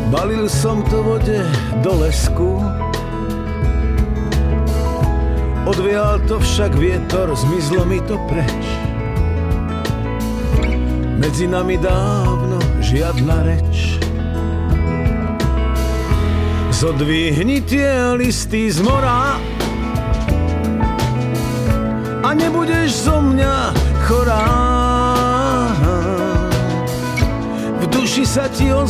Balil som to vode do lesku, odvial to však vietor, zmizlo mi to preč. Medzi nami dávno žiadna reč. Zodvihni tie listy z mora a nebudeš zo mňa chorá. V duši sa ti